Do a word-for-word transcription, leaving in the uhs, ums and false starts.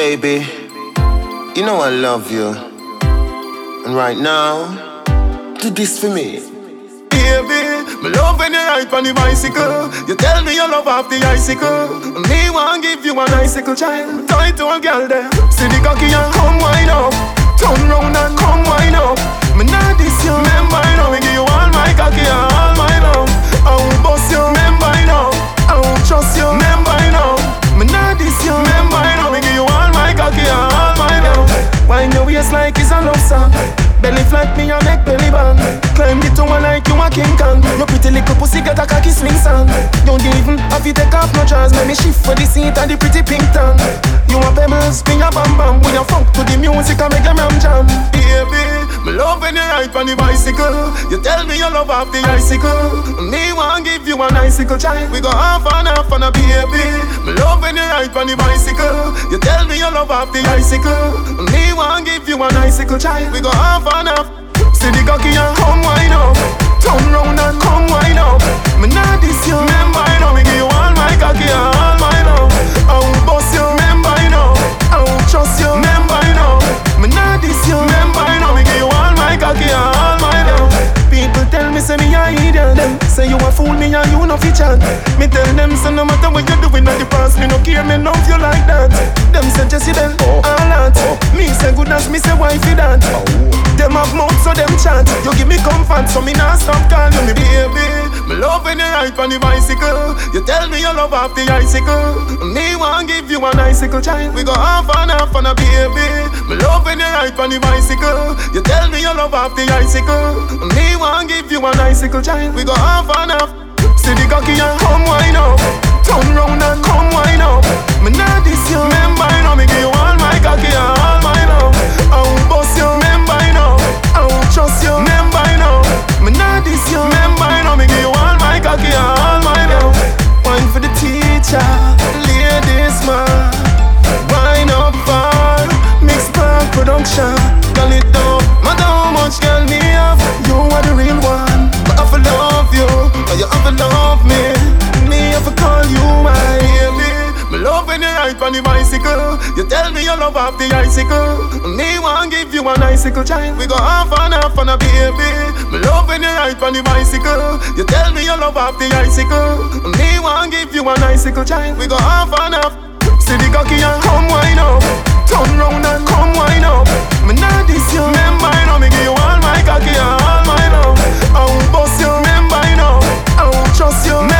Baby, you know I love you. And right now, do this for me. Baby, me love when you ride on the bicycle. You tell me you love off the icicle. Me want give you an icicle child. Tie to a girl there. See the cocky and come wind up. Turn round and come wind up. Me not this you. Remember you know me give you all my cocky and all my love. I won't bust you. Remember you know I won't trust you. Remember you know me not this you. Remember you know me give you all my cocky and all my love. Wind your waist like it's a love song. Belly flat, me a make belly band. Climb the tower like you a King Kong. Your pretty little pussy got a cocky swing song. Don't even have to take off no drawers. Let me shift for the seat and the pretty pink tongue. You a pebbles, me a bam bam. We a funk to the music and make a ram jam. Baby, me love when you ride on the bicycle. You tell me you love off the icicle. Me want give you an icicle child. We go half and half on a baby. Me love when you ride on the bicycle. You tell me you love off the icicle. Me want give you an icicle child. We go half and half. See the cocky and come wind up. Turn round and come wind up. Me not this you. Remember you know me give you all my cocky and all my love. I won't bust you. Remember you know I won't trust you. Remember you know me not this you. Remember you know me give you all my cocky and all my love. People tell me say me a idiot. Them say you a fool me and you no fit chat. Me tell them say no matter what you doing at the past, me no care, me love you like that. Them say Jesse then all that. Me say good as me say wifey that. Them have mouth so them chat. You give me comfort so me not stop calling me baby. Me love when you ride on the bicycle. You tell me you love off the icicle. Me want give you an icicle child. We go half and half on a baby. Me love when you ride on the bicycle. You tell me you love off the icicle. Me want give you an icicle child. We go half and half. See the cocky and come wind up. Turn round and come wind up. Me not this you. Remember you know me give you all my cocky and all my love. I won't bust you. Remember you know I won't trust you. Remember you know me not this you. Remember you know me give you all my cocky and all my love. Wine for the teacher, ladies man. Wine up for mixed bag production. Girl it up, matter how much girl me have. You are the real one. But I have to love you, or you have to love me. Me have to call you my baby. Me love when you ride on the bicycle. You tell me you love off the icicle. Me want give you an icicle child. We go half and half on a baby. Me love when you ride on the bicycle. You tell me you love off the icicle. Me want give you an icicle child. We go half and half. See the cocky and come wind up. Turn round and come wind up. Me not this you. Remember you know me give you all my cocky and all my love. I won't bust you. Remember you know I won't trust you.